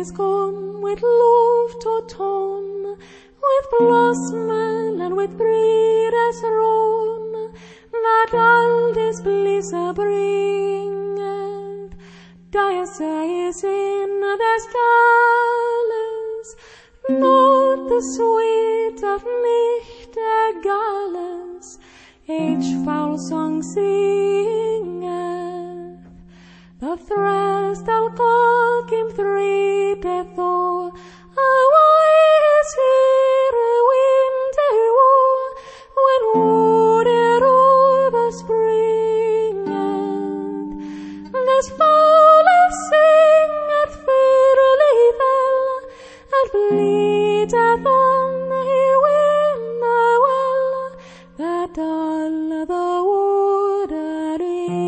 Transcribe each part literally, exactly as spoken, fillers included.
is come with love to ton, with blossom and with breeders run, that all this bliss bringeth. Dia says in the stalles, not the sweet of nicht egales, each foul song singeth. The threst I'll call him three death o'er, away is here a winter war, when water over springeth. This fowler singeth fairly well, and bleateth on here winter well, that all the water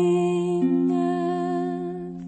ringeth.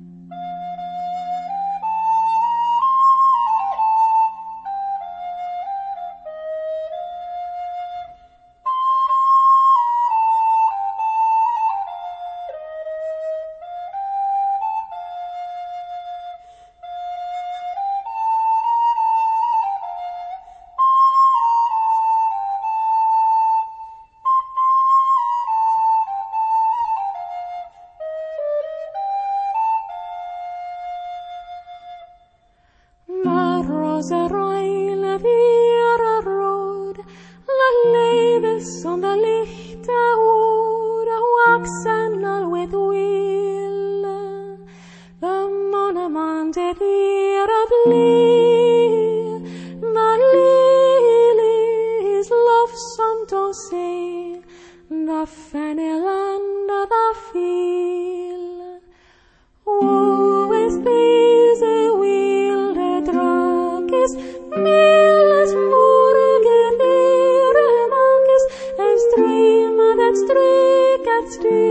Rosa roile vira road, la leves on the lichte wood, waxen all with will. The monument it vira blee, the lilies lovesome to see, the fennel under the field. Woe is these a wilde drakes, milles morgen ihre makes, a stream that streaketh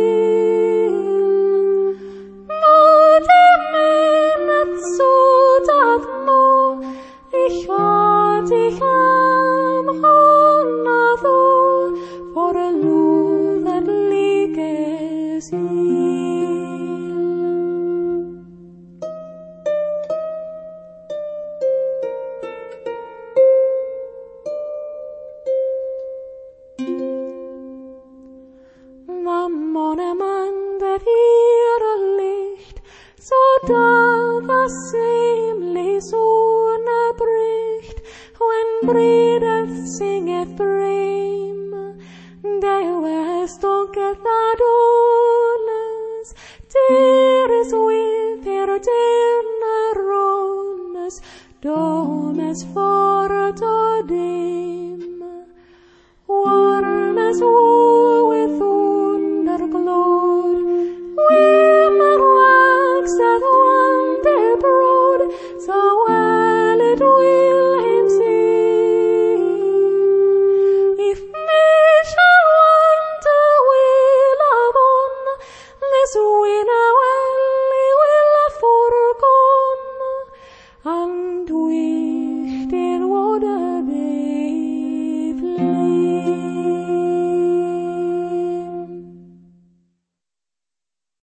still. Not a minute so doth know, ich wart ich am Honnatho, for a love that liegeth ill. The monument that ihre Licht, so da was seemly Sonne bricht, when breedeth singeth brame, der west dunketh Adonis, der is with her dinner rones, domes for to day.